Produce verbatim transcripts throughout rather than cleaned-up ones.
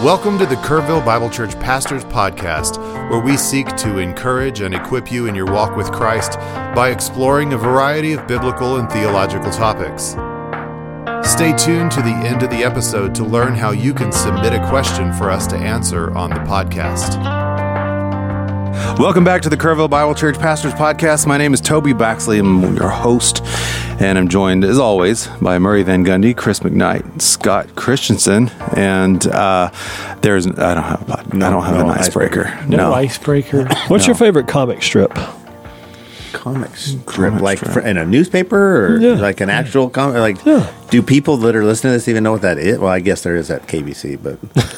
Welcome to the Kerrville Bible Church Pastors Podcast, where we seek to encourage and equip you in your walk with Christ by exploring a variety of biblical and theological topics. Stay tuned to the end of the episode to learn how you can submit a question for us to answer on the podcast. Welcome back to the Kerrville Bible Church Pastors Podcast. My name is Toby Baxley. I'm your host, and I'm joined, as always, by Murray Van Gundy, Chris McKnight, Scott Christensen, and uh, there's I don't have a, I don't have no, an icebreaker. icebreaker. No, no icebreaker. What's no. your favorite comic strip? Comic strip, comic like strip. For, in a newspaper, or yeah. like an actual comic. Like, yeah. do people that are listening to this even know what that is? Well, I guess there is at K B C, but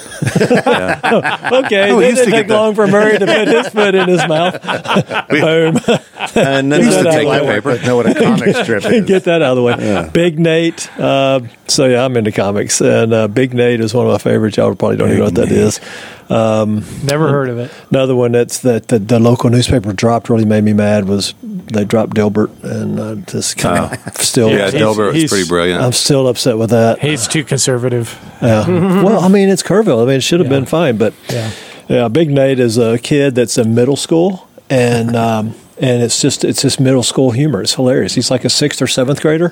yeah. okay, oh, it didn't take long for Murray to put his foot in his mouth. Boom. and none used of to the take people I the work paper. with know what a comic strip is. Get that out of the way. Yeah. Big Nate. Uh, so yeah, I'm into comics, and uh, Big Nate is one of my favorites. Y'all probably don't Big even know what that Nate. is. Um, Never heard of it. Another one that's that the, the local newspaper dropped really made me mad was they dropped Dilbert, and uh, just kind of still. Yeah, He's- Dilbert was he's- pretty brilliant. I'm still upset with that. He's too conservative. Yeah. Well, I mean, it's Kerrville. I mean, it should have Yeah. been fine, but Yeah. yeah, Big Nate is a kid that's in middle school, and um, and it's just it's just middle school humor. It's hilarious. He's like a sixth or seventh grader,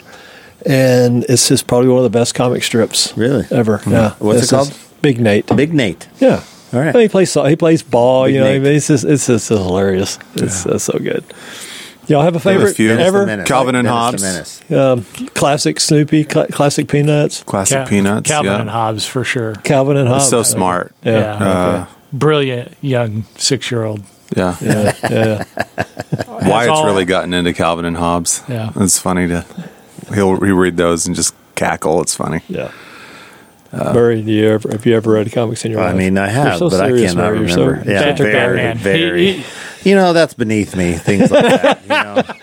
and it's just probably one of the best comic strips Really? ever. Yeah. What's This it called? is Big Nate. Big Nate. Yeah. All right. I mean, he plays he plays ball. Big you know, Nate. I mean, it's just it's just hilarious. It's, it's so good. Y'all have a have a favorite few. Dennis the ever? Menace. Calvin and Dennis Hobbes. the Menace. Um, classic Snoopy, cl- classic Peanuts, Classic Cal- Peanuts. Calvin yeah. and Hobbes for sure. Calvin and Hobbes. So smart. Yeah. Yeah. Uh, Brilliant young six-year-old. yeah. Yeah, yeah. Wyatt's all- really gotten into Calvin and Hobbes. Yeah. It's funny to he'll reread those and just cackle. It's funny. Yeah. Murray, do you ever, have you ever read comics in your Well, I life? mean, I You're have, so but I serious, cannot Murray. You're so- remember. Yeah, Patrick very, Batman. very. He- he- You know, that's beneath me. Things like that. You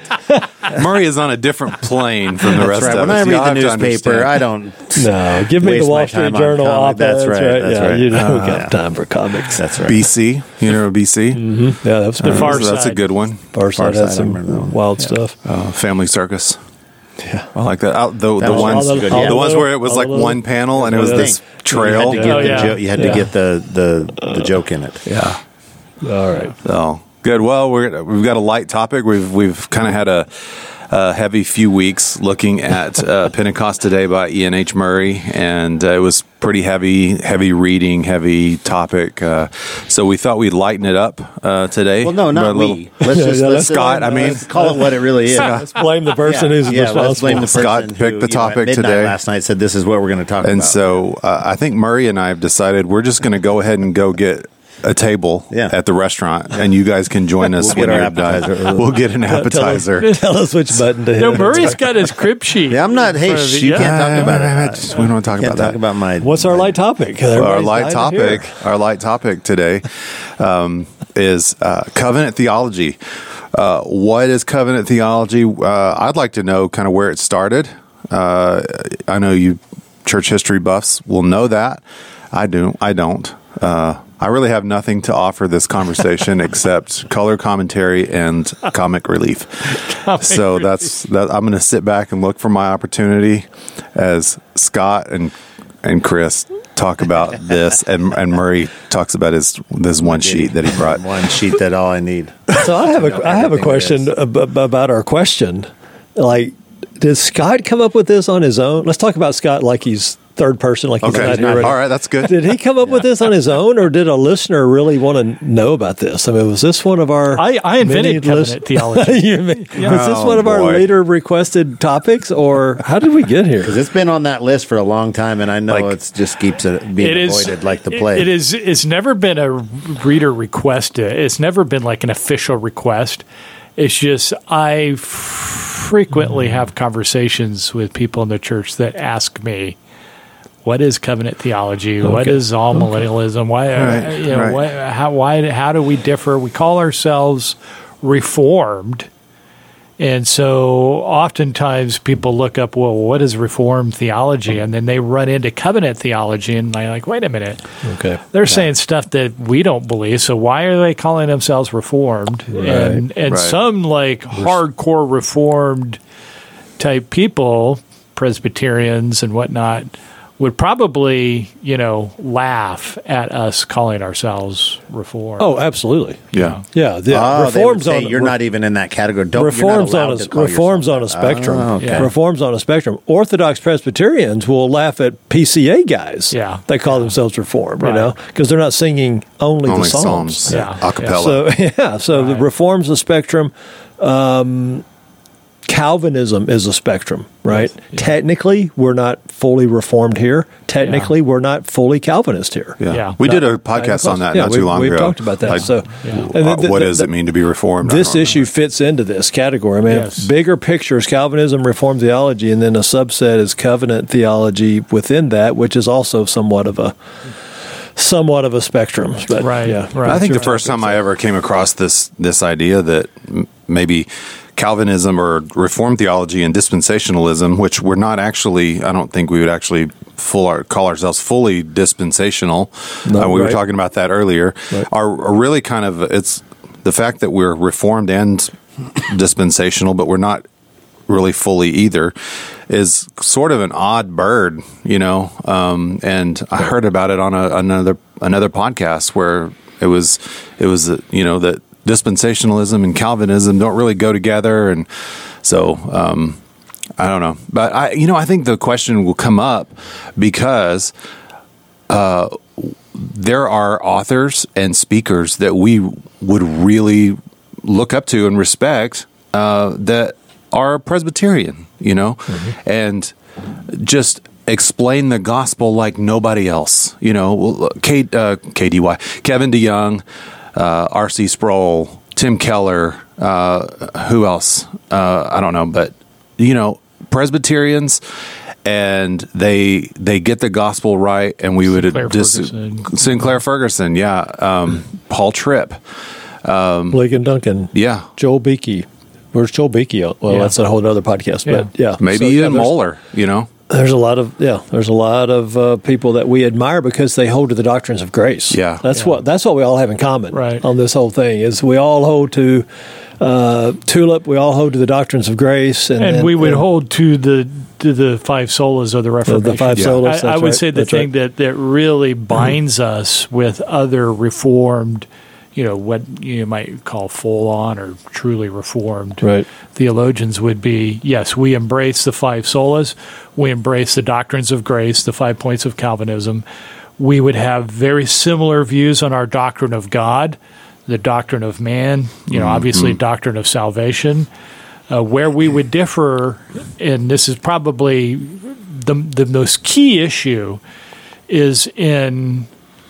know, Murray is on a different plane from the that's rest right. of When us. I Y'all read the have to newspaper, understand. I don't. No, give me Waste the Wall my Street time on Journal comic. op-ed. That's right, that's yeah, right. you don't Uh, got time for comics. That's right. B C. You know B C? Mm-hmm. Yeah, that was good. Uh, Far so that's a Side. good one. Far Side Far had Side, I some remember that one. wild stuff. Uh, Family Circus. Yeah. I like that. Uh, the the That was ones, also good, the yeah. ones where it was All like the little- one panel and it was Yeah. this trail. You had to get, Oh, the, yeah. jo- you had Yeah. to get the, the, the joke in it. Yeah. All right. So good. Well, we're we've got a light topic. We've we've kind of had a, a heavy few weeks looking at uh, Pentecost Today by Ian H. Murray, and uh, it was pretty heavy, heavy reading, heavy topic. Uh, so we thought we'd lighten it up uh, today. Well, no, not But a little- we. Let's Yeah, just yeah, let's, Scott, I mean- let's call it what it really is. Let's blame the person yeah, who's yeah, responsible. let's blame the person Scott who, picked the you know, at topic midnight today. last night said this is what we're going to talk And about. so uh, I think Murray and I have decided we're just going to go ahead and go get a table Yeah. at the restaurant, and you guys can join us We'll when get you're our appetizer. done. We'll get an appetizer. Tell us which button to hit. No, Murray's got his crib sheet. yeah, I'm not. in Hey, front of shh, you. you Yeah. can't talk about Uh, it. just- we don't want to talk Can't about talk that. about my. What's our light topic? our Everybody's light dying to hear. topic, our light topic today, um, is uh, covenant theology. Uh, what is covenant theology? Uh, I'd like to know kind of where it started. Uh, I know you church history buffs will know that. I do. I don't. Uh, I really have nothing to offer this conversation except color commentary and comic relief. so that's that. I'm going to sit back and look for my opportunity as Scott and and Chris talk about this, and and Murray talks about his this one sheet that he brought. One sheet that all I need. So I have a I have a everything question it is. ab- ab- about our question. Like, did Scott come up with this on his own? Let's talk about Scott like he's third person, like he's Okay, not here. all already. right, that's good. Did he come up with this on his own, or did a listener really want to know about this? I mean, was this one of our? I, I invented many covenant list- theology. You mean- Was this Oh, one of our boy. later requested topics, or how did we get here? Because it's been on that list for a long time, and I know Like- it's just keeps it being It is avoided like the it- plague. It is. It's never been a reader request. It's never been like an official request. It's just I frequently have conversations with people in the church that ask me, "What is covenant theology? What Okay. is all millennialism? Why? uh, Right, you know, right. why, how? Why? How do we differ? We call ourselves Reformed." And so oftentimes people look up, well, what is Reformed theology? And then they run into covenant theology, and they're like, wait a minute. Okay, They're saying stuff that we don't believe, so why are they calling themselves Reformed? And and right. some like hardcore Reformed type people, Presbyterians and whatnot, would probably, you know, laugh at us calling ourselves Reformed. Oh, absolutely. Yeah. Yeah. The Oh, they would reforms say on you're re- not even in that category. Don't reforms you're not on allowed a to call reforms on a yourself that. spectrum. Oh, okay. Yeah. Reforms on a spectrum. Orthodox Presbyterians will laugh at P C A guys. Yeah. They call themselves Reformed, Right. you know, because they're not singing only, Only the Psalms. Psalms. Yeah. A cappella. So yeah, so the Right. reforms a spectrum. Um, Calvinism is a spectrum, right? Yes, yeah. Technically, we're not fully Reformed here. Technically, Yeah. we're not fully Calvinist here. Yeah. Yeah. We did a Not- podcast on that yeah, not we- too long we've ago. talked about that. Like, So, Yeah. and uh, the- what the- does the- it mean to be reformed? I This don't issue fits into this category. I mean, Yes. bigger picture is Calvinism, Reformed theology, and then a subset is covenant theology within that, which is also somewhat of a somewhat of a spectrum. But Right, yeah, right. I think the Sure. first time I ever came across this this idea that m- maybe Calvinism or Reformed theology and dispensationalism, which we're not actually, I don't think we would actually full our, call ourselves fully dispensational. No, uh, we were right. talking about that earlier. Right. Are, are really kind of it's the fact that we're Reformed and dispensational, but we're not really fully either, is sort of an odd bird, you know. Um, and I heard about it on a, another another podcast where it was it was uh, you know that dispensationalism and Calvinism don't really go together, and so um, I don't know. But I you know I think the question will come up because uh, there are authors and speakers that we would really look up to and respect uh, that are Presbyterian, you know, and just explain the gospel like nobody else. You know, Kate, uh, K D Y, Kevin DeYoung, uh, R C Sproul, Tim Keller, uh, who else? Uh, I don't know, but you know, Presbyterians, and they they get the gospel right, and we would Sinclair just Ferguson. Sinclair Ferguson, yeah, um, Paul Tripp, Blake and Duncan, yeah. Joel Beakey. Where's Joel Beakey? Well, Yeah. that's a whole other podcast. Yeah. But yeah, Maybe So, yeah, even there's- Moeller, you know. There's a lot of yeah. There's a lot of uh, people that we admire because they hold to the doctrines of grace. Yeah. that's Yeah. what that's what we all have in common. Right. On this whole thing is we all hold to uh, Tulip. We all hold to the doctrines of grace, and, and we would hold to the to the five solas of the Reformation. five Yeah. solas. I, that's I would right, say the that's thing right. that, that really binds us with other Reformed, you know, what you might call full on or truly Reformed Right. theologians would be, yes, we embrace the five solas, we embrace the doctrines of grace, the five points of Calvinism. We would have very similar views on our doctrine of God, the doctrine of man, you know, obviously doctrine of salvation. Uh, where we would differ, and this is probably the the most key issue, is in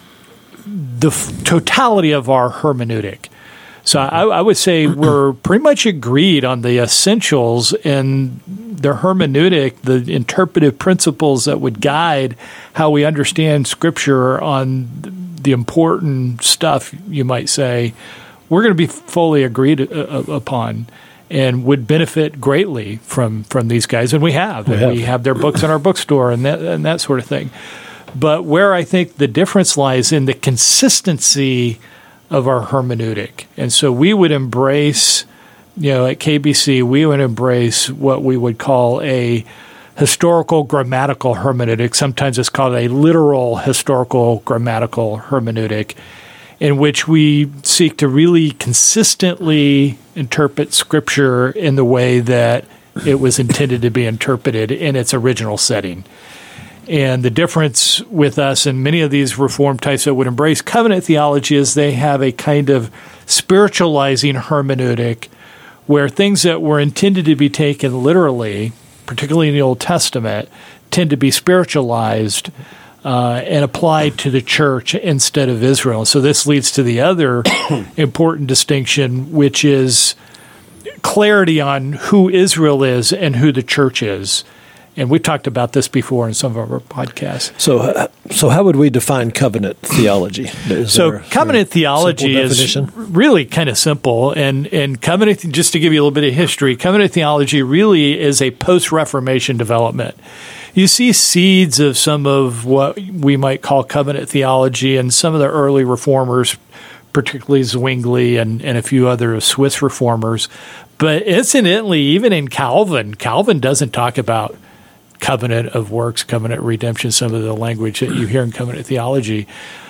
the f- totality of our hermeneutic. So I, I would say we're pretty much agreed on the essentials and the hermeneutic, the interpretive principles that would guide how we understand Scripture on the important stuff, you might say, we're going to be fully agreed uh, upon and would benefit greatly from, from these guys. And we have. We and have. we have their books in our bookstore and that, and that sort of thing. But where I think the difference lies in the consistency of our hermeneutic. And so we would embrace, you know, at K B C, we would embrace what we would call a historical grammatical hermeneutic. Sometimes it's called a literal historical grammatical hermeneutic, in which we seek to really consistently interpret Scripture in the way that it was intended to be interpreted in its original setting. And the difference with us and many of these Reformed types that would embrace covenant theology is they have a kind of spiritualizing hermeneutic where things that were intended to be taken literally, particularly in the Old Testament, tend to be spiritualized uh, and applied to the church instead of Israel. So this leads to the other important distinction, which is clarity on who Israel is and who the church is. And we've talked about this before in some of our podcasts. So, uh, so how would we define covenant theology? Is So there- covenant there a theology simple is definition? really kind of simple, and and covenant, just to give you a little bit of history, covenant theology really is a post-Reformation development. You see seeds of some of what we might call covenant theology in some of the early reformers, particularly Zwingli and, and a few other Swiss reformers. But incidentally, even in Calvin, Calvin doesn't talk about covenant of works, covenant redemption, some of the language that you hear in covenant theology.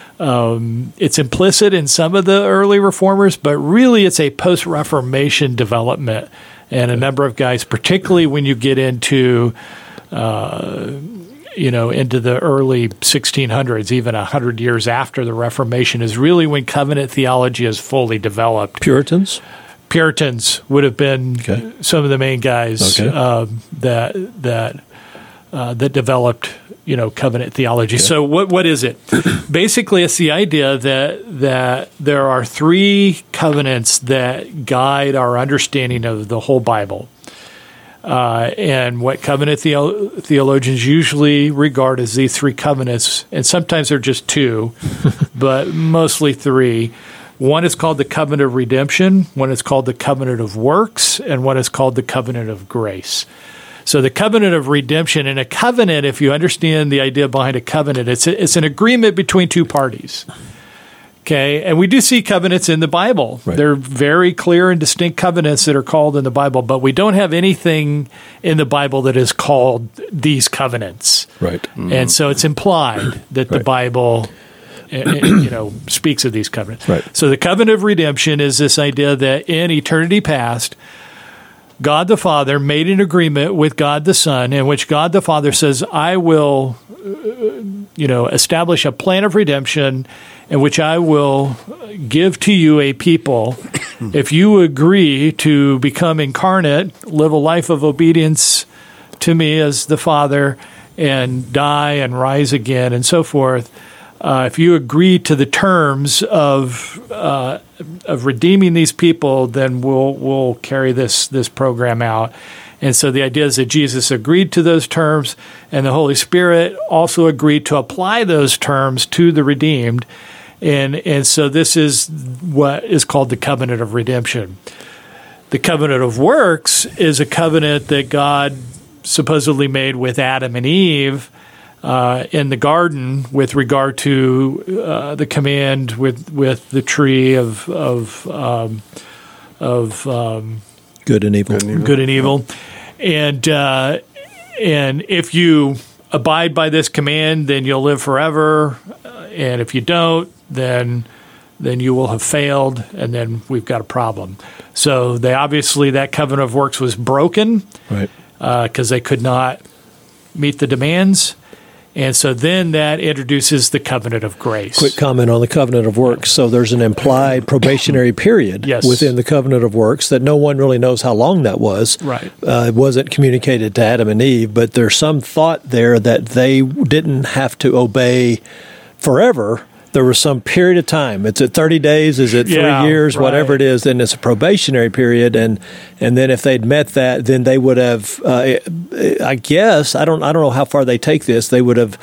Um, it's implicit in some of the early reformers, but really it's a post-Reformation development. And a number of guys, particularly when you get into, uh, you know, into the early sixteen hundreds, even one hundred years after the Reformation, is really when covenant theology is fully developed. Puritans? Puritans would have been Okay. some of the main guys Okay. um, that that uh, that developed, you know, covenant theology. Okay. So what what is it? Basically, it's the idea that that there are three covenants that guide our understanding of the whole Bible. Uh, and what covenant theo- theologians usually regard as these three covenants, and sometimes they're just two, but mostly three. One is called the covenant of redemption, one is called the covenant of works, and one is called the covenant of grace. So the covenant of redemption, and a covenant, if you understand the idea behind a covenant, it's a, it's an agreement between two parties. Okay, and we do see covenants in the Bible. Right. They're very clear and distinct covenants that are called in the Bible, but we don't have anything in the Bible that is called these covenants. Right. Mm-hmm. And so it's implied that the Right. Bible you know, speaks of these covenants. Right. So the covenant of redemption is this idea that in eternity past, God the Father made an agreement with God the Son in which God the Father says, I will, you know, establish a plan of redemption in which I will give to you a people if you agree to become incarnate, live a life of obedience to me as the Father, and die and rise again and so forth. Uh, if you agree to the terms of uh, of redeeming these people, then we'll we'll carry this this program out. And so the idea is that Jesus agreed to those terms, and the Holy Spirit also agreed to apply those terms to the redeemed. And and so this is what is called the covenant of redemption. The covenant of works is a covenant that God supposedly made with Adam and Eve Uh, in the garden with regard to uh, the command with with the tree of of um, of um, good and evil, good and evil, good and evil. and uh, and if you abide by this command, then you'll live forever, uh, and if you don't, then then you will have failed, and then we've got a problem. So they obviously that covenant of works was broken, right? Because uh, they could not meet the demands. And so then that introduces the covenant of grace. Quick comment on the covenant of works. So there's an implied probationary period yes. within the covenant of works that no one really knows how long that was. Right. Uh, it wasn't communicated to Adam and Eve, but there's some thought there that they didn't have to obey forever. There was some period of time. It's at thirty days, is it three yeah, years, right. whatever it is, then it's a probationary period, and and then if they'd met that, then they would have. Uh, I guess I don't I don't know how far they take this. They would have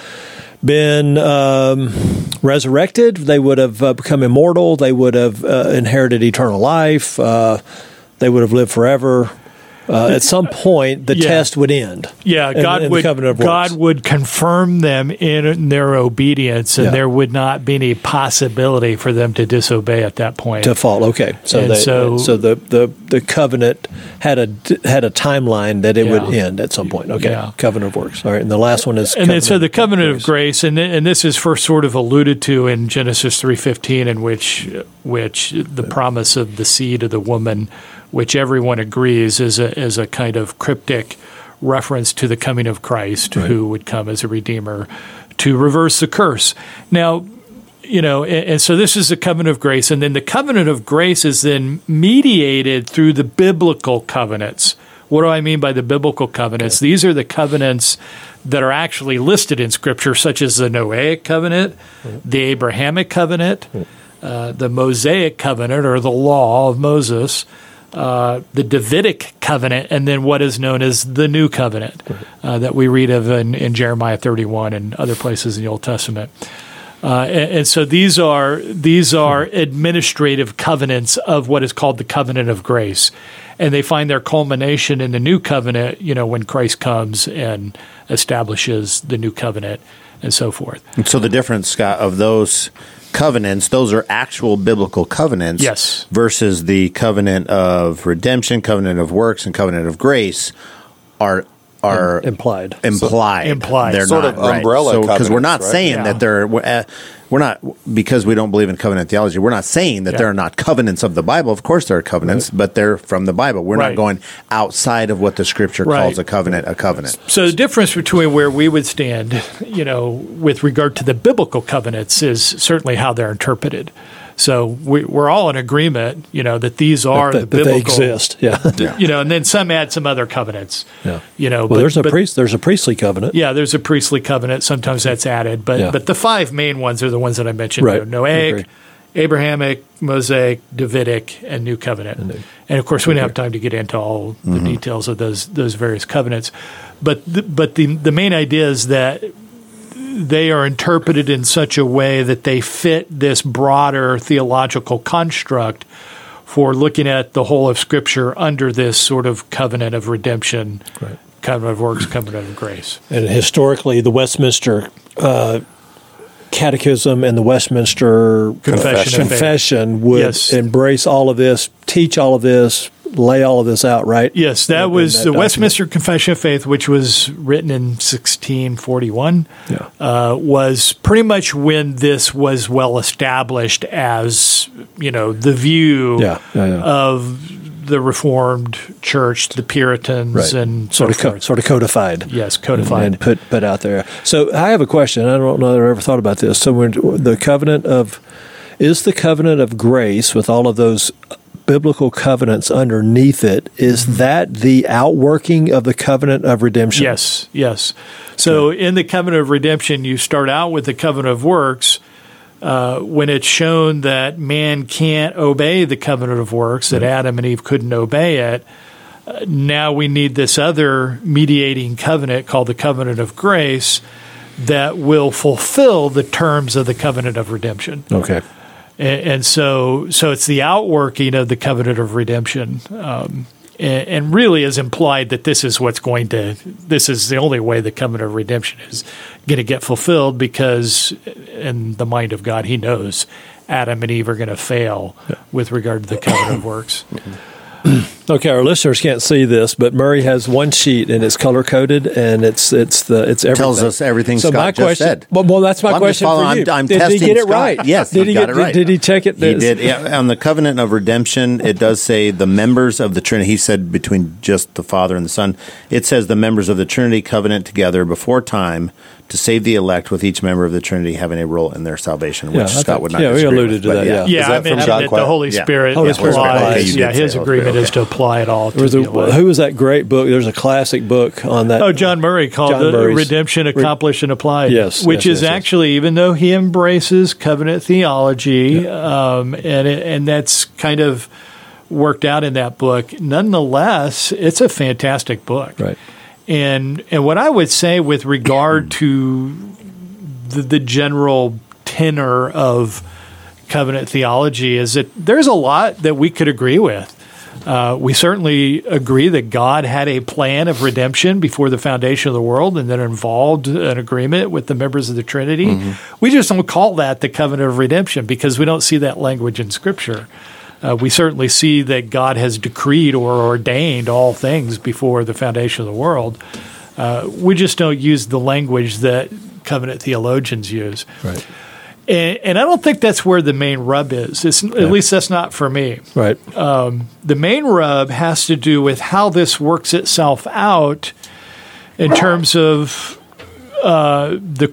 been um, resurrected. They would have uh, become immortal. They would have uh, inherited eternal life. Uh, they would have lived forever. Uh, at some point, the yeah. test would end. Yeah, in, God in would the covenant of God works. would confirm them in their obedience, and Yeah. there would not be any possibility for them to disobey at that point. To fall, okay. So And they, so- so the, the, the covenant had a had a timeline that it Yeah. would end at some point. Okay, Yeah. covenant of works. All right, and the last one is and then, so the covenant of grace. grace, and th- and this is first sort of alluded to in Genesis three fifteen, in which which the promise of the seed of the woman, which everyone agrees is a is a kind of cryptic reference to the coming of Christ, Right. who would come as a redeemer to reverse the curse. Now, you know, and, and so this is the covenant of grace, and then the covenant of grace is then mediated through the biblical covenants. What do I mean by the biblical covenants? Okay. These are the covenants that are actually listed in Scripture, such as the Noahic covenant, mm-hmm. the Abrahamic covenant, mm-hmm. uh, the Mosaic covenant, or the law of Moses, uh, the Davidic covenant, and then what is known as the New Covenant right. uh, that we read of in, in Jeremiah thirty-one and other places in the Old Testament. Uh, and, and so these are these are administrative covenants of what is called the covenant of grace, and they find their culmination in the New Covenant. You know, when Christ comes and establishes the New Covenant, and so forth. And so the difference, Scott, of those covenants, those are actual biblical covenants. Yes. Versus the covenant of redemption, covenant of works, and covenant of grace are are implied. Implied. Implied. They're Sort not, of umbrella Because we're not covenants, right? saying Yeah. that they're, we're, uh, we're not, because we don't believe in covenant theology, we're not saying that Yeah. there are not covenants of the Bible. Of course there are covenants, but they're from the Bible. We're Right. not going outside of what the Scripture Right. calls a covenant, a covenant. So the difference between where we would stand, you know, with regard to the biblical covenants is certainly how they're interpreted. So we, we're all in agreement, you know, that these are That, the that biblical. they exist. Yeah. You know, and then some add some other covenants. Yeah. You know, Well, but, there's a but- priest. There's a priestly covenant. Yeah, there's a priestly covenant. Sometimes that's added, but Yeah. but the five main ones are the ones that I mentioned: Right. Noahic, Agree. Abrahamic, Mosaic, Davidic, and New Covenant. And, And of course, we don't have time to get into all the details of those those various covenants. But the, but the the main idea is that they are interpreted in such a way that they fit this broader theological construct for looking at the whole of Scripture under this sort of covenant of redemption, Right. covenant of works, covenant of grace. And historically, the Westminster uh, Catechism and the Westminster Confession of Faith. Confession would Yes. embrace all of this, teach all of this, lay all of this out, right? Yes, that In- in was that the document. Westminster Confession of Faith, which was written in sixteen forty-one, Yeah. uh, was pretty much when this was well established as, you know, the view Yeah, yeah, yeah. of the Reformed Church, the Puritans, Right. and so sort of co- forth. sort of codified. Yes, codified. and put put out there. So I have a question. I don't know that I ever thought about this. So when the covenant of is the covenant of grace with all of those biblical covenants underneath it, is that the outworking of the covenant of redemption? Yes, yes. So in the covenant of redemption, you start out with the covenant of works. Uh, when it's shown that man can't obey the covenant of works, that Adam and Eve couldn't obey it, uh, now we need this other mediating covenant called the covenant of grace that will fulfill the terms of the covenant of redemption. Okay. And, and so, so it's the outworking of the covenant of redemption, um, and, and really is implied that this is what's going to. This is the only way the covenant of redemption is going to get fulfilled, because in the mind of God, He knows Adam and Eve are going to fail with regard to the covenant of works. Okay, our listeners can't see this, but Murray has one sheet and it's color coded, and it's it's the it's everything. Tells us everything So Scott my just question, said. Well, well, that's my Well, I'm just question for following- you. I'm, I'm did testing he get it Scott. right? Yes, did he, he got get, it right. Did, did he check it? He did. Yeah, on the covenant of redemption, it does say the members of the Trinity. He said between just the Father and the Son. It says the members of the Trinity covenant together before time to save the elect, with each member of the Trinity having a role in their salvation, which Yeah, I Scott thought- would not yeah, we disagree alluded with, to but that, yeah. Yeah, Is I that from mentioned John that Quayle? the Holy Yeah. Spirit Holy applies. Spirit applies. Okay, you yeah, did His say agreement okay. is to apply it all. To There was the a, elect. who was that great book? There's a classic book on that. Oh, John Murray called John it Murray's- Redemption Accomplished and Applied. Yes, which yes, is yes, yes. actually, even though he embraces covenant theology, um, and it, and that's kind of worked out in that book, nonetheless, it's a fantastic book. Right. And and what I would say with regard to the, the general tenor of covenant theology is that there's a lot that we could agree with. Uh, we certainly agree that God had a plan of redemption before the foundation of the world, and that involved an agreement with the members of the Trinity. Mm-hmm. We just don't call that the covenant of redemption because we don't see that language in Scripture. Uh, we certainly see that God has decreed or ordained all things before the foundation of the world. Uh, we just don't use the language that covenant theologians use. Right. And, and I don't think that's where the main rub is. It's, At least that's not for me. Right. The main rub has to do with how this works itself out in terms of uh, the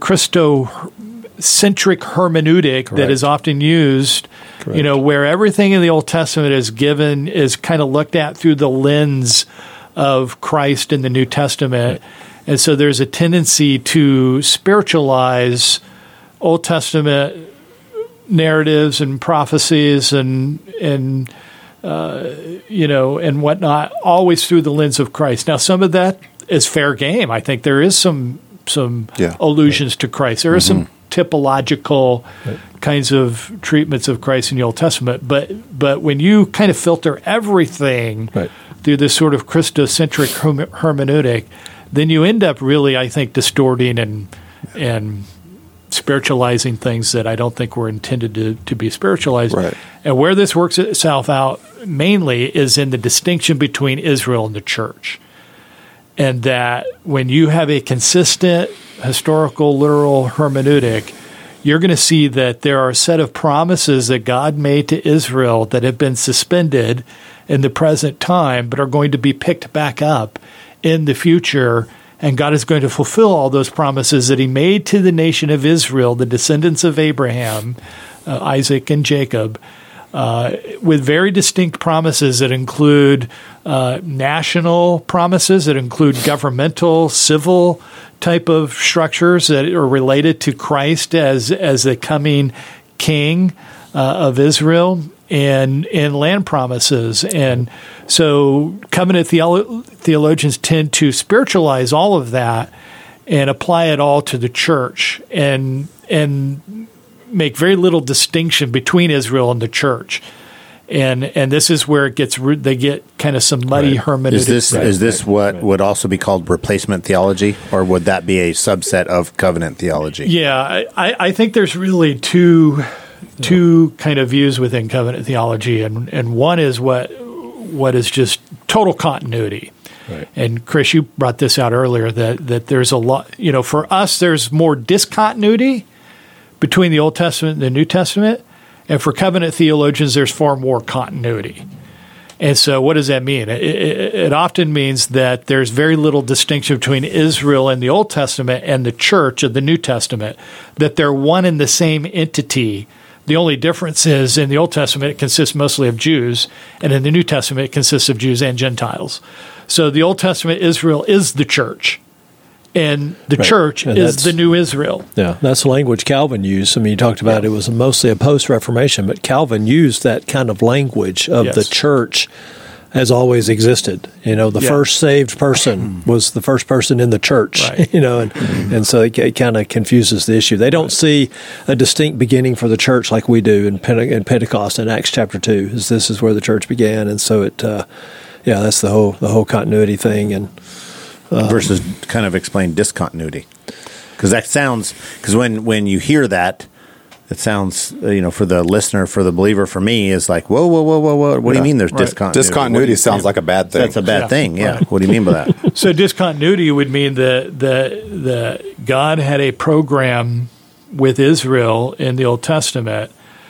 Christocentric hermeneutic that Correct. is often used, Correct. you know, where everything in the Old Testament is given, is kind of looked at through the lens of Christ in the New Testament. Right. And so there's a tendency to spiritualize Old Testament narratives and prophecies and and uh, you know and whatnot, always through the lens of Christ. Now, some of that is fair game. I think there is some some Yeah. allusions to Christ. There are some typological kinds of treatments of Christ in the Old Testament, but but when you kind of filter everything Right. through this sort of Christocentric herme- hermeneutic, then you end up really, I think, distorting and and spiritualizing things that I don't think were intended to, to be spiritualized. Right. And where this works itself out mainly is in the distinction between Israel and the church. and that when you have a consistent historical, literal hermeneutic, you're going to see that there are a set of promises that God made to Israel that have been suspended in the present time, but are going to be picked back up in the future. And God is going to fulfill all those promises that he made to the nation of Israel, the descendants of Abraham, uh, Isaac, and Jacob, uh, with very distinct promises that include uh, national promises, that include governmental, civil type of structures that are related to Christ as as the coming king uh, of Israel, and and land promises. And so covenant theolo- theologians tend to spiritualize all of that and apply it all to the church, and and make very little distinction between Israel and the church. And and this is where it gets they get kind of some muddy right. hermeneutics. Is this right. is this right. what right. would also be called replacement theology, or would that be a subset of covenant theology? Yeah, I, I think there's really two two yeah. kind of views within covenant theology, and and one is what what is just total continuity. Right. And Chris, you brought this out earlier that that there's a lot. You know, for us, there's more discontinuity between the Old Testament and the New Testament. And for covenant theologians, there's far more continuity. And so what does that mean? It, it, it often means that there's very little distinction between Israel in the Old Testament and the church of the New Testament, that they're one and the same entity. The only difference is in the Old Testament, it consists mostly of Jews, and in the New Testament, it consists of Jews and Gentiles. So the Old Testament Israel is the church, and the right. church and is the new Israel. Yeah, that's the language Calvin used. I mean, you talked about yeah. it was mostly a post-Reformation, but Calvin used that kind of language of yes. the church has always existed. You know, the yeah. first saved person was the first person in the church, right. you know, and, and so it, it kind of confuses the issue. They don't right. see a distinct beginning for the church like we do in, Pente- in Pentecost in Acts chapter two. Is this is where the church began, and so it, uh, yeah, that's the whole the whole continuity thing, and um, versus kind of explain discontinuity, because that sounds because when when you hear that. It sounds, you know, for the listener, for the believer, for me, is like, whoa, whoa, whoa, whoa, whoa. What yeah, do you mean there's right. discontinuity? Discontinuity you, sounds like a bad thing. That's a bad yeah. thing, yeah. Right. What do you mean by that? So discontinuity would mean that the, the God had a program with Israel in the Old Testament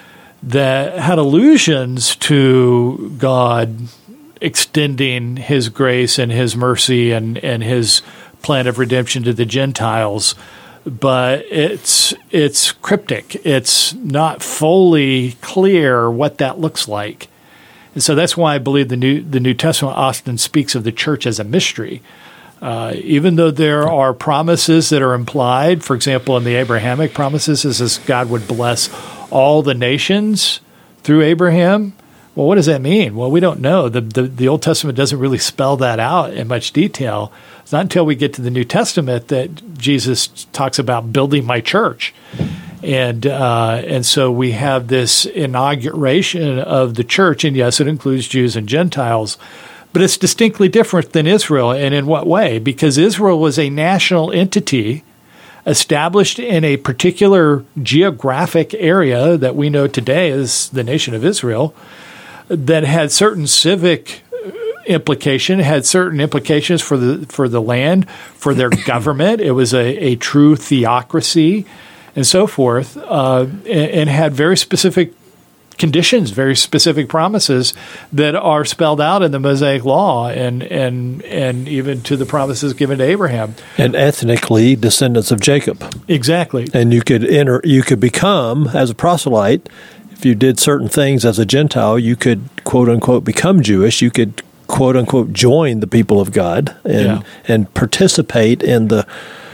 that had allusions to God extending his grace and his mercy and, and his plan of redemption to the Gentiles. But it's it's cryptic. It's not fully clear what that looks like, and so that's why I believe the new the New Testament often speaks of the church as a mystery. Uh, even though there are promises that are implied, for example, in the Abrahamic promises, is this God would bless all the nations through Abraham. Well, what does that mean? Well, we don't know. The, the the Old Testament doesn't really spell that out in much detail. It's not until we get to the New Testament that Jesus talks about building my church. And uh, and so we have this inauguration of the church, and yes, it includes Jews and Gentiles, but it's distinctly different than Israel. And in what way? Because Israel was a national entity established in a particular geographic area that we know today as the nation of Israel, that had certain civic implication, had certain implications for the for the land, for their government. It was a, a true theocracy and so forth, uh, and, and had very specific conditions, very specific promises that are spelled out in the Mosaic Law and and and even to the promises given to Abraham. And ethnically descendants of Jacob. Exactly. And you could enter you could become, as a proselyte, if you did certain things as a Gentile, you could, quote unquote, become Jewish. You could, quote unquote, join the people of God and yeah. and participate in the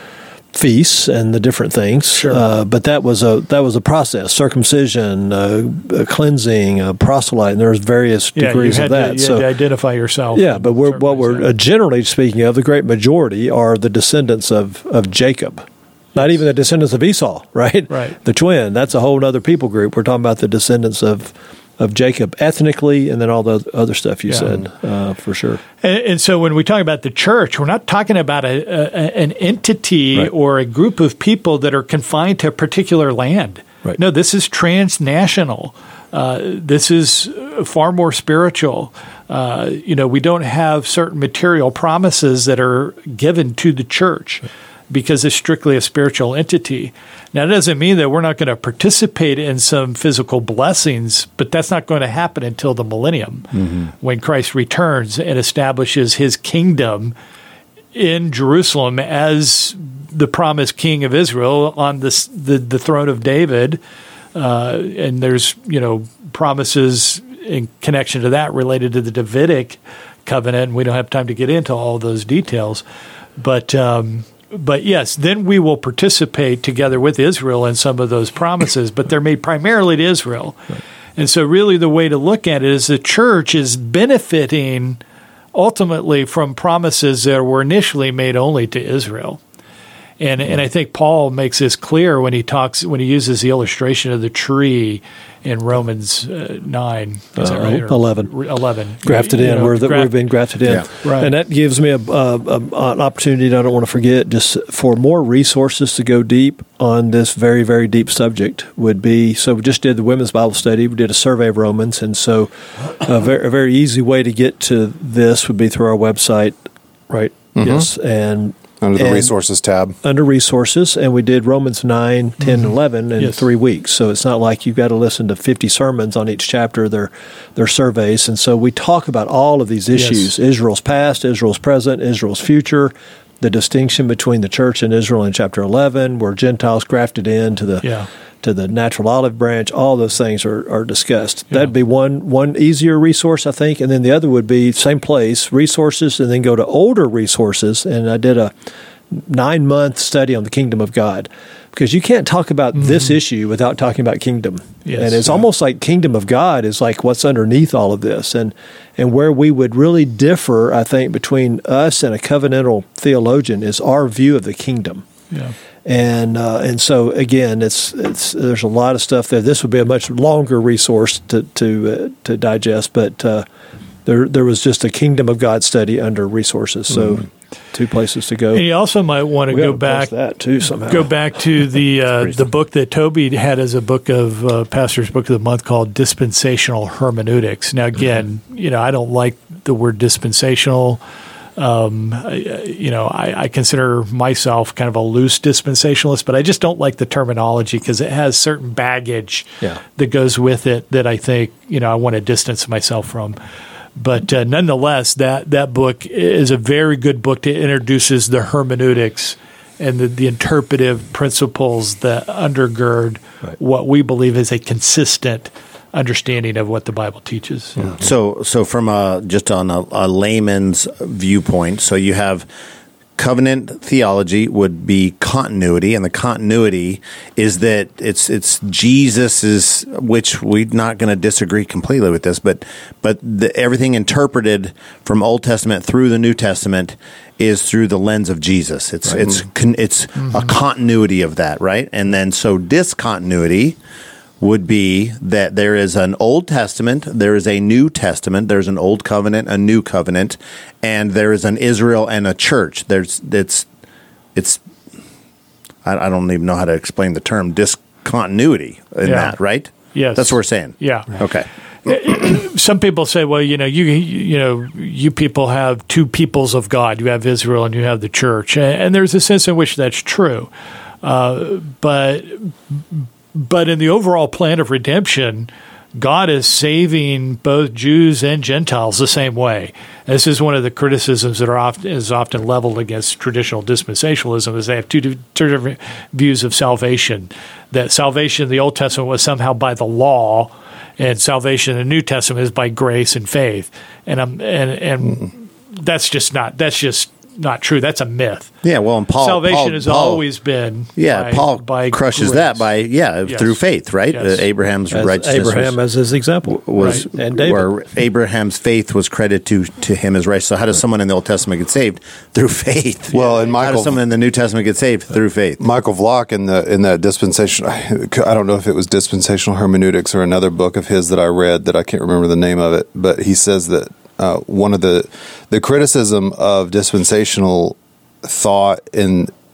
feasts and the different things. Sure. Uh, but that was a that was a process: circumcision, uh, cleansing, uh, proselyte. And there's various yeah, degrees you had of that. To, you so had to identify yourself. yeah, but we're, what we're uh, generally speaking of, the great majority are the descendants of of Jacob. Not even the descendants of Esau, right? Right. The twin. That's a whole other people group. We're talking about the descendants of of Jacob ethnically, and then all the other stuff you yeah. said, uh, for sure. And, and so when we talk about the church, we're not talking about a, a, an entity right. or a group of people that are confined to a particular land. Right. No, this is transnational. Uh, this is far more spiritual. Uh, you know, we don't have certain material promises that are given to the church because it's strictly a spiritual entity. Now, that doesn't mean that we're not going to participate in some physical blessings, but that's not going to happen until the millennium, mm-hmm. when Christ returns and establishes his kingdom in Jerusalem as the promised king of Israel on this, the, the throne of David. Uh, and there's, you know, promises in connection to that related to the Davidic covenant. And we don't have time to get into all those details. But, um, but yes, then we will participate together with Israel in some of those promises, but they're made primarily to Israel. Right. And so really the way to look at it is the church is benefiting ultimately from promises that were initially made only to Israel. And and I think Paul makes this clear when he talks when he uses the illustration of the tree in Romans uh, nine. Is uh, that right? Or eleven. Eleven. Grafted you in. know, We're, gra- we've been grafted in. Yeah. Right. And that gives me a, a, a, an opportunity that I don't want to forget, just for more resources to go deep on this very, very deep subject would be, so we just did the Women's Bible Study. We did a survey of Romans. And so a very, a very easy way to get to this would be through our website, right? Mm-hmm. Yes. And Under the and resources tab. Under resources, and we did Romans nine, ten, mm-hmm. eleven in yes. three weeks. So it's not like you've got to listen to fifty sermons on each chapter. They're, they're surveys. And so we talk about all of these issues, yes. Israel's past, Israel's present, Israel's future, the distinction between the church and Israel in chapter eleven, where Gentiles grafted into the yeah. to the natural olive branch. All those things are, are discussed. Yeah. That'd be one one easier resource, I think. And then the other would be same place, resources, and then go to older resources. And I did a nine-month study on the kingdom of God, because you can't talk about mm-hmm. this issue without talking about kingdom. Yes, and it's yeah. almost like kingdom of God is like what's underneath all of this. And and where we would really differ, I think, between us and a covenantal theologian is our view of the kingdom. Yeah. And uh, and so again, it's it's there's a lot of stuff there. This would be a much longer resource to to uh, to digest, but uh, there there was just a Kingdom of God study under resources. So mm-hmm. two places to go. And you also might want to we go back that too somehow. Go back to the uh, the book that Toby had as a book of uh, Pastor's Book of the Month called Dispensational Hermeneutics. Now again, mm-hmm. you know, I don't like the word dispensational. Um, you know, I, I consider myself kind of a loose dispensationalist, but I just don't like the terminology because it has certain baggage yeah. that goes with it that I think, you know, I want to distance myself from. But uh, nonetheless, that, that book is a very good book that introduces the hermeneutics and the, the interpretive principles that undergird right. what we believe is a consistent understanding of what the Bible teaches. Yeah. So, so from a, just on a, a layman's viewpoint, so you have covenant theology would be continuity, and the continuity is that it's it's Jesus's, which we're not going to disagree completely with this, but but the, everything interpreted from Old Testament through the New Testament is through the lens of Jesus. It's right. it's it's mm-hmm. a continuity of that, right? And then so discontinuity would be that there is an Old Testament, there is a New Testament, there's an Old Covenant, a New Covenant, and there is an Israel and a church. There's it's it's I, I don't even know how to explain the term discontinuity in yeah. that, right? Yes, that's what we're saying. Yeah. Okay. Some people say, well, you know, you you know, you people have two peoples of God. You have Israel and you have the church, and there's a sense in which that's true, uh, but. But in the overall plan of redemption, God is saving both Jews and Gentiles the same way. This is one of the criticisms that are often, is often leveled against traditional dispensationalism, is they have two, two different views of salvation. That salvation in the Old Testament was somehow by the law, and salvation in the New Testament is by grace and faith. And um, and and mm-hmm. that's just not that's just. Not true. That's a myth. Yeah, well, and Paul salvation Paul, has Paul, always been. Yeah, by, Paul by crushes grace. that by yeah yes. through faith, right? Yes. Uh, Abraham's as righteousness, Abraham was, as his example, was right. and David. Where Abraham's faith was credited to to him as righteous. So how does someone in the Old Testament get saved? Through faith. Well, and Michael, how does someone in the New Testament get saved? Through faith. Michael Vlock in the in that dispensation, I don't know if it was Dispensational Hermeneutics or another book of his that I read that I can't remember the name of it, but he says that uh, one of the the criticism of dispensational thought in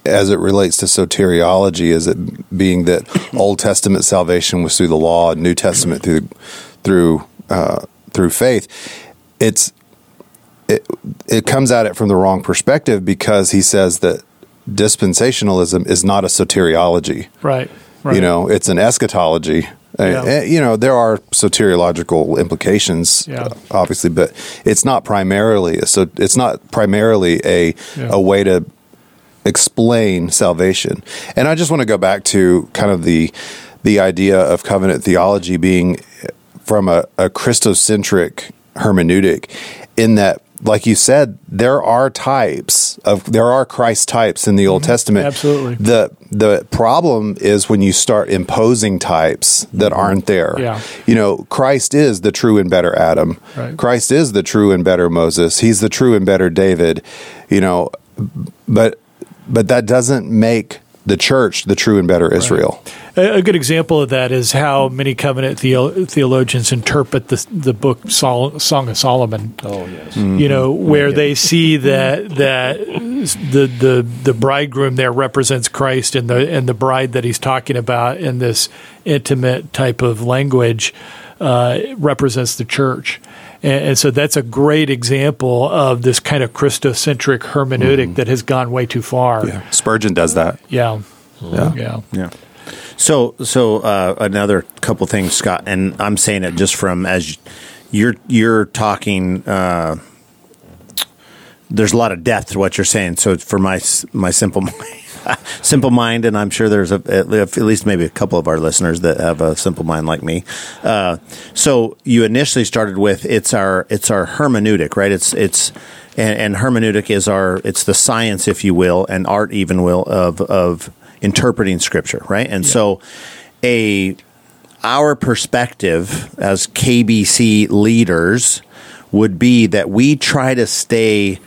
as it relates to soteriology, is it being that Old Testament salvation was through the law, New Testament through through uh, through faith. It's it it comes at it from the wrong perspective, because he says that dispensationalism is not a soteriology. Right. Right. You know, it's an eschatology. Yeah. Uh, you know, there are soteriological implications, Yeah. uh, obviously, but it's not primarily a, so it's not primarily a Yeah. a way to explain salvation. And I just want to go back to kind of the the idea of covenant theology being from a, a Christocentric hermeneutic, in that, like you said, there are types of there are Christ types in the Old Testament. Absolutely. The the problem is when you start imposing types that aren't there. Yeah. You know, Christ is the true and better Adam. Right. Christ is the true and better Moses. He's the true and better David. You know, but but that doesn't make the church the true and better Israel. A, a good example of that is how many covenant theo- theologians interpret the the book Sol- Song of Solomon. Oh, yes. You know, where they see that that the the the bridegroom there represents Christ, and the and the bride that he's talking about in this intimate type of language uh, represents the church. And, and so that's a great example of this kind of Christocentric hermeneutic mm. that has gone way too far. Yeah. Spurgeon does that. Yeah. Yeah. Yeah. Yeah. So, so uh, another couple things, Scott, and I'm saying it just from as you're you're talking. Uh, there's a lot of depth to what you're saying. So, for my my simple simple mind, and I'm sure there's a, at least maybe a couple of our listeners that have a simple mind like me. Uh, so, you initially started with it's our it's our hermeneutic, right? It's it's and, and hermeneutic is our it's the science, if you will, and art even will of of interpreting Scripture, right? And yeah. so, a our perspective as K B C leaders would be that we try to stay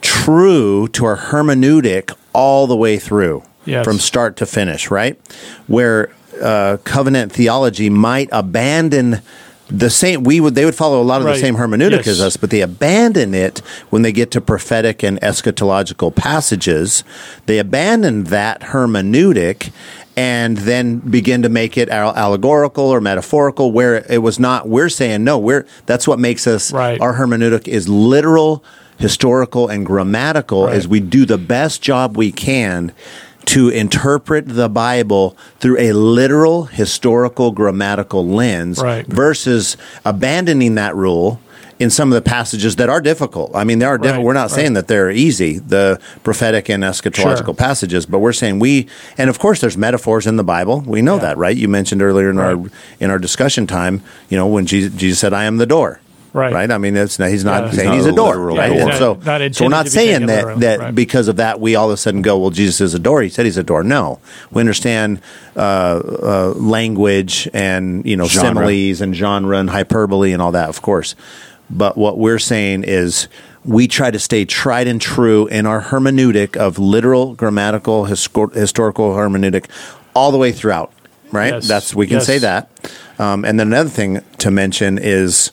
true to our hermeneutic all the way through, yes. from start to finish, right? Where uh, covenant theology might abandon the same, we would they would follow a lot of right. the same hermeneutic yes. as us, but they abandon it when they get to prophetic and eschatological passages. They abandon that hermeneutic and then begin to make it allegorical or metaphorical, where it was not. We're saying no. We're that's what makes us right. our hermeneutic is literal, historical, and grammatical. Right. As we do the best job we can to interpret the Bible through a literal, historical, grammatical lens, right. versus abandoning that rule in some of the passages that are difficult. I mean, they are difficult. Right. We're not right. saying that they're easy, the prophetic and eschatological sure. passages, but we're saying we, and of course, there's metaphors in the Bible. We know yeah. that, right? You mentioned earlier in right. our in our discussion time, you know, when Jesus, Jesus said, "I am the door." Right. Right. I mean, it's not, he's not Yeah. saying He's he's, not a door. literal Right. door. And Not- so, not so we're intended not to be saying taken that literal. that Right. because of that we all of a sudden go, well, Jesus is a door. He said he's a door. No, we understand uh, uh, language and you know Genre. similes and genre and hyperbole and all that, of course. But what we're saying is we try to stay tried and true in our hermeneutic of literal, grammatical, histor- historical hermeneutic all the way throughout. Right. Yes. That's we can Yes. say that. Um, and then another thing to mention is,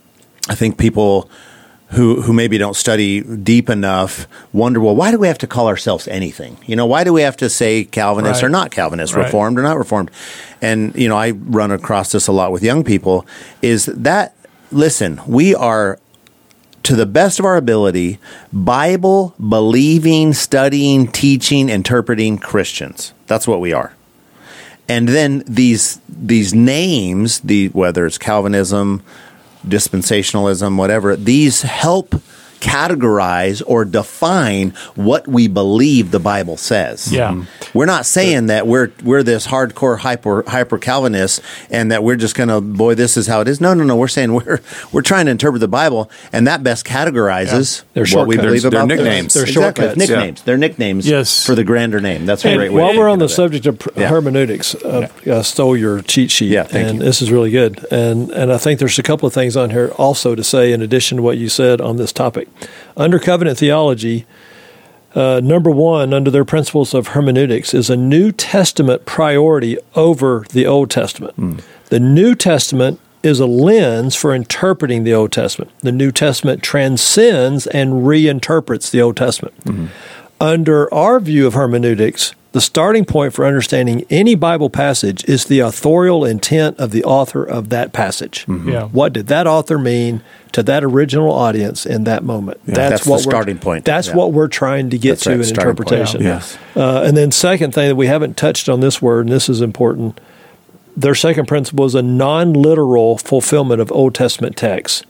I think people who who maybe don't study deep enough wonder, well, why do we have to call ourselves anything? You know, why do we have to say Calvinist Right. or not Calvinist, Right. Reformed or not Reformed? And, you know, I run across this a lot with young people, is that, listen, we are, to the best of our ability, Bible believing, studying, teaching, interpreting Christians. That's what we are. And then these these names, the whether it's Calvinism, dispensationalism, whatever, these help categorize or define what we believe the Bible says. Yeah. Mhm. We're not saying that we're we're this hardcore hyper hyper Calvinist and that we're just gonna boy this is how it is. No, no, no. We're saying we're we're trying to interpret the Bible, and that best categorizes They're what we shortcuts. believe They're about the- nicknames. They're exactly. shortcuts. Nicknames. They're nicknames Yes. for the grander name. That's a And great way. While to we're think on the of it. subject of pr- Yeah. hermeneutics, uh, I stole your cheat sheet, Yeah, thank and you. this is really good. And and I think there's a couple of things on here also to say in addition to what you said on this topic. Under covenant theology, uh, number one, under their principles of hermeneutics, is a New Testament priority over the Old Testament. Mm. The New Testament is a lens for interpreting the Old Testament. The New Testament transcends and reinterprets the Old Testament. Mm-hmm. under our view of hermeneutics, the starting point for understanding any Bible passage is the authorial intent of the author of that passage. Mm-hmm. Yeah. What did that author mean to that original audience in that moment? Yeah, that's what the starting point. That's Yeah. what we're trying to get That's to right, in starting point. interpretation. Yeah. Yes. Uh, and then second thing that we haven't touched on this word, and this is important, their second principle is a non-literal fulfillment of Old Testament texts.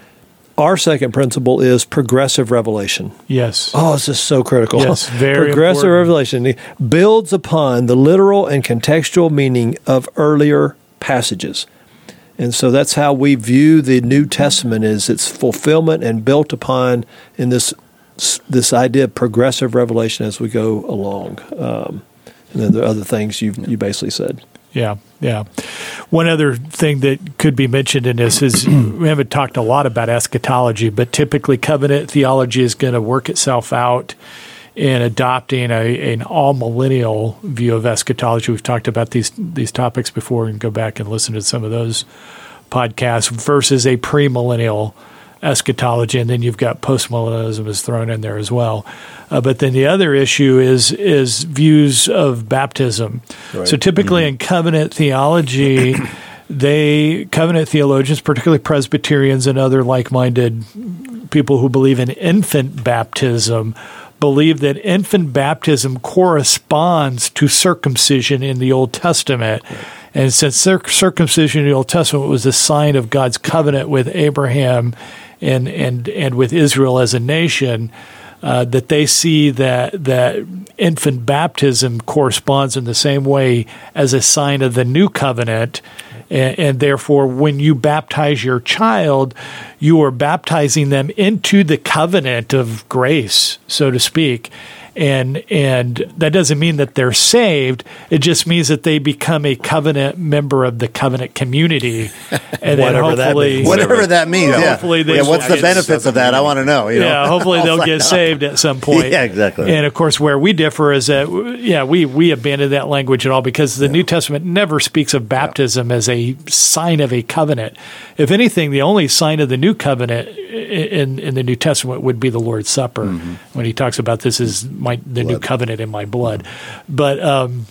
Our second principle is progressive revelation. Yes. Oh, this is so critical. Yes, very Progressive important. revelation it builds upon the literal and contextual meaning of earlier passages. And so that's how we view the New Testament, is its fulfillment and built upon in this this idea of progressive revelation as we go along. Um, and then the other things you you basically said. Yeah, yeah. One other thing that could be mentioned in this is we haven't talked a lot about eschatology, but typically covenant theology is going to work itself out in adopting a, an all-millennial view of eschatology. We've talked about these these topics before, and go back and listen to some of those podcasts, versus a premillennial eschatology, and then you've got postmillennialism is thrown in there as well. Uh, but then the other issue is is views of baptism. Right. So typically in covenant theology, they covenant theologians, particularly Presbyterians and other like-minded people who believe in infant baptism, believe that infant baptism corresponds to circumcision in the Old Testament. Right. And since cir- circumcision in the Old Testament was a sign of God's covenant with Abraham and and and with Israel as a nation, uh, that they see that that infant baptism corresponds in the same way as a sign of the new covenant. And, and therefore, when you baptize your child, you are baptizing them into the covenant of grace, so to speak. And and that doesn't mean that they're saved. It just means that they become a covenant member of the covenant community. And then Whatever that hopefully, means. Whatever that means, yeah. Hopefully they yeah what's will the get benefits of that? I want to know. You know? yeah, hopefully they'll get saved at some point. Yeah, exactly. And of course, where we differ is that, yeah, we, we abandon that language at all because the yeah. New Testament never speaks of baptism yeah. as a sign of a covenant. If anything, the only sign of the new covenant in, in the New Testament would be the Lord's Supper, mm-hmm. when he talks about this is my the blood. New covenant in my blood. But um,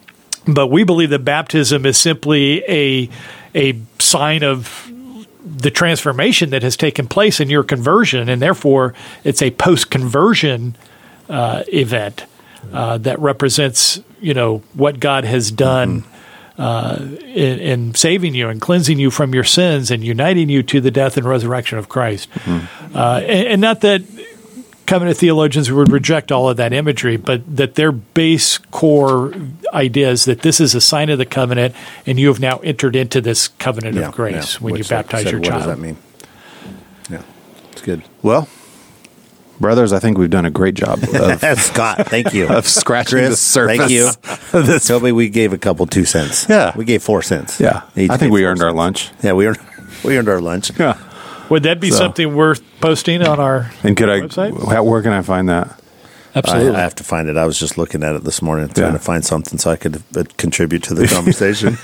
but we believe that baptism is simply a a sign of the transformation that has taken place in your conversion, and therefore it's a post-conversion uh, event uh, that represents, you know, what God has done mm-hmm. uh, in, in saving you and cleansing you from your sins and uniting you to the death and resurrection of Christ. Mm-hmm. Uh, and, and not that covenant theologians would reject all of that imagery, but that their base core idea is that this is a sign of the covenant, and you have now entered into this covenant yeah, of grace yeah. when Which, you baptize like said, your what child. What does that mean? Yeah, it's good. Well, brothers, I think we've done a great job of, Scott, thank you. of scratching Chris, the surface. Thank you. of this. Toby, we gave a couple two cents. Yeah. We gave four cents. Yeah. Each I think gave we four earned our cents. lunch. Yeah, we earned, we earned our lunch. Yeah. Would that be So- something worth posting on our And could I, website? how- where can I find that? Absolutely. I, I have to find it. I was just looking at it this morning, trying Yeah. to find something so I could uh, contribute to the conversation.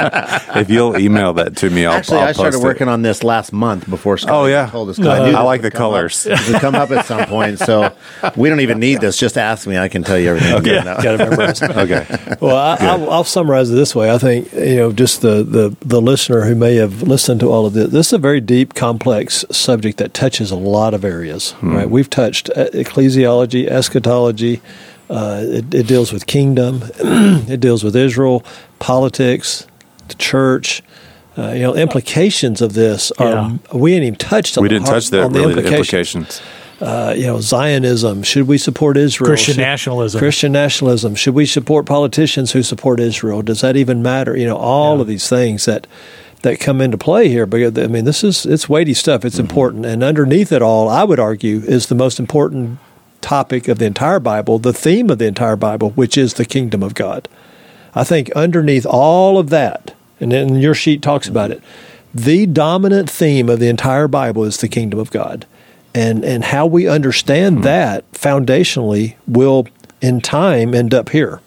If you'll email that to me, I'll, Actually, I'll I started post working it. on this last month before Scott Oh, yeah. told us. No, I, knew I this like would the come colors. Up. It would come up at some point, so we don't even need this. Just ask me. I can tell you everything. Okay. Now. Got to memorize. Okay. Well, I, I'll, I'll summarize it this way. I think, you know, just the, the, the listener who may have listened to all of this, this is a very deep, complex subject that touches a lot of areas, Hmm. right? We've touched ecclesiology, eschatology. Uh, it, it deals with kingdom. It deals with Israel, politics, the church. Uh, you know, implications of this are, Yeah. we ain't even touched on We the didn't heart- touch the, on the really, the implications. implications. Uh, you know, Zionism. Should we support Israel? Christian Should- nationalism. Christian nationalism. Should we support politicians who support Israel? Does that even matter? You know, all Yeah. of these things that that come into play here. Because I mean, this is it's weighty stuff. It's Mm-hmm. important, and underneath it all, I would argue, is the most important topic of the entire Bible, the theme of the entire Bible, which is the kingdom of God. I think underneath all of that, and then your sheet talks about it, the dominant theme of the entire Bible is the kingdom of God. And and how we understand that foundationally will, in time, end up here.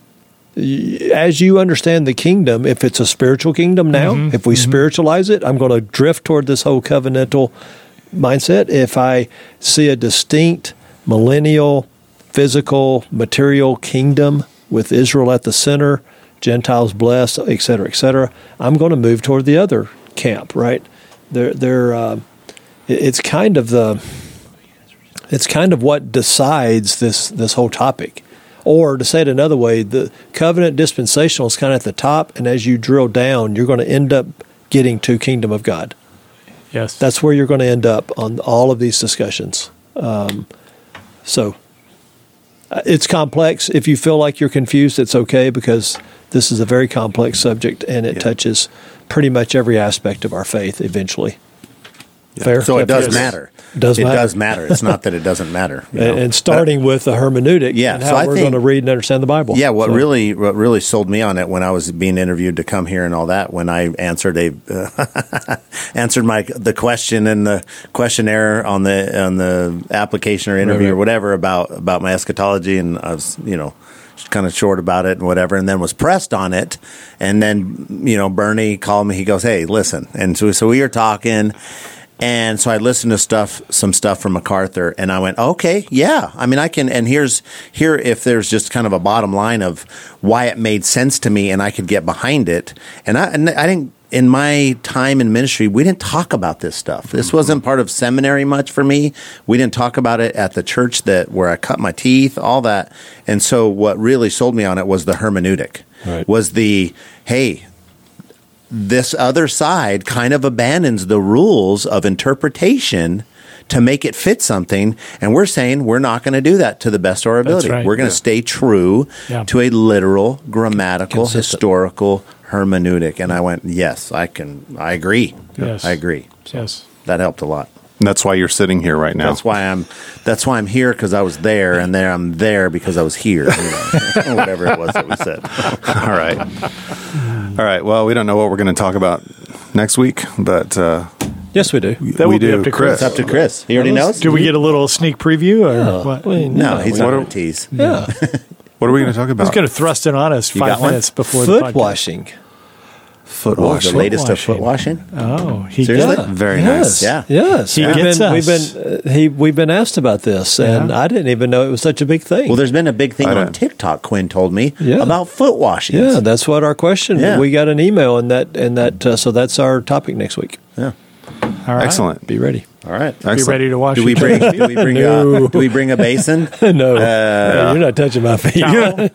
As you understand the kingdom, if it's a spiritual kingdom now, Mm-hmm. if we Mm-hmm. spiritualize it, I'm going to drift toward this whole covenantal mindset. If I see a distinct millennial physical, material kingdom with Israel at the center, Gentiles blessed, et cetera, et cetera. I'm going to move toward the other camp, right? They're, they're, uh, it's kind of the, it's kind of what decides this, this whole topic. Or to say it another way, the covenant dispensational is kind of at the top, and as you drill down, you're going to end up getting to kingdom of God. Yes. That's where you're going to end up on all of these discussions. Um, so it's complex. If you feel like you're confused, it's okay, because this is a very complex subject, and it yeah. touches pretty much every aspect of our faith eventually. Yeah. Fair? So it does Yes. matter. Does it matter. does matter. It's not that it doesn't matter. You know? And, and starting with the hermeneutic yeah, and how so I we're think, going to read and understand the Bible. Yeah, what so. really what really sold me on it when I was being interviewed to come here and all that, when I answered a uh, answered my the question and the questionnaire on the on the application or interview right, right. or whatever about about my eschatology, and I was, you know, kind of short about it and whatever, and then was pressed on it, and then, you know, Bernie called me. He goes, "Hey, listen," and so so we were talking. And so I listened to stuff, some stuff from MacArthur, and I went, okay, yeah. I mean, I can, and here's, here, if there's just kind of a bottom line of why it made sense to me and I could get behind it. And I, and I didn't, in my time in ministry, we didn't talk about this stuff. This wasn't part of seminary much for me. We didn't talk about it at the church that where I cut my teeth, all that. And so what really sold me on it was the hermeneutic, right. was the, hey, this other side kind of abandons the rules of interpretation to make it fit something, and we're saying we're not going to do that to the best of our ability. Right. We're going to yeah. stay true yeah. to a literal, grammatical, Consistent. historical hermeneutic. And I went, yes, I can. I agree. Yes. I agree. So Yes. that helped a lot. And that's why you're sitting here right now. That's why I'm. That's why I'm here, because I was there, and then I'm there because I was here. You know, whatever it was that we said. All right. All right. Well, we don't know what we're going to talk about next week, but uh, yes, we do. That we will be do. up to Chris. Chris. It's up to Chris. He already knows. Do we get a little sneak preview or Yeah. what? Well, No, he's we- not What going are- to tease. Yeah. what are we going to talk about? He's going to thrust it on us You five got one? minutes before the podcast. Foot washing. Foot Oh, the washing. latest of washing. foot washing. Oh, he Seriously? gets- Very yes. nice. Yeah. Yes. He we've gets been, we've us. been uh, he we've been asked about this, and Yeah. I didn't even know it was such a big thing. Well, there's been a big thing I on don't- TikTok. Quinn told me Yeah. about foot washing. yeah, that's what our question. Yeah. We got an email, and that and that. Uh, so that's our topic next week. yeah. All right. Excellent. Be ready. All right. Excellent. Be ready to wash Do we your bring? Do we bring? No. uh, do we bring a basin? no, Uh, Hey, you're not touching my feet.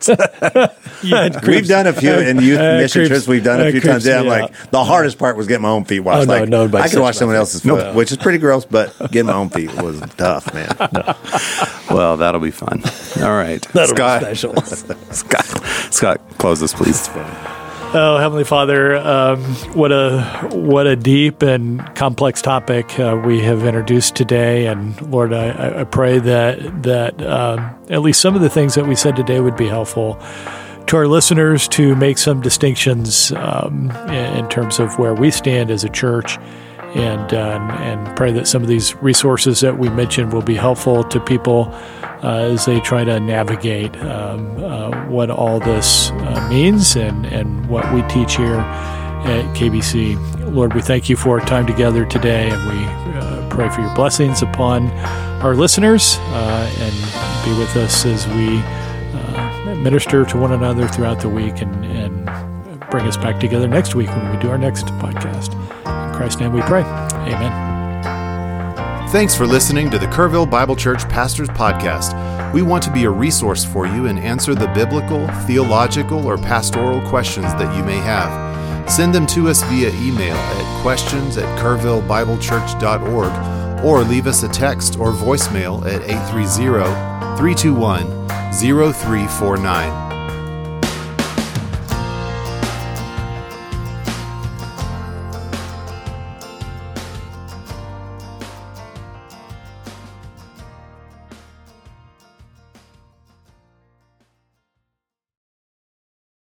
Yeah. We've done a few in youth Uh, mission creeps- trips. We've done a uh, few times. creeps Yeah, I'm me like out. the hardest part was getting my own feet washed. Oh, no, like nobody I could touched wash my someone feet. else's foot, No. which is pretty gross. But getting my own feet was tough, man. Well, that'll be fun. All right. That'll Scott, be special. Scott, Scott, close this, please. Oh, Heavenly Father, um, what a what a deep and complex topic uh, we have introduced today, and Lord, I, I pray that that um, at least some of the things that we said today would be helpful to our listeners to make some distinctions um, in, in terms of where we stand as a church, and uh, and pray that some of these resources that we mentioned will be helpful to people Uh, as they try to navigate um, uh, what all this uh, means and, and what we teach here at K B C. Lord, we thank you for our time together today, and we uh, pray for your blessings upon our listeners uh, and be with us as we uh, minister to one another throughout the week, and, and bring us back together next week when we do our next podcast. In Christ's name we pray. Amen. Thanks for listening to the Kerrville Bible Church Pastors Podcast. We want to be a resource for you and answer the biblical, theological, or pastoral questions that you may have. Send them to us via email at questions at kerrville bible church dot org, or leave us a text or voicemail at eight three zero, three two one, zero three four nine.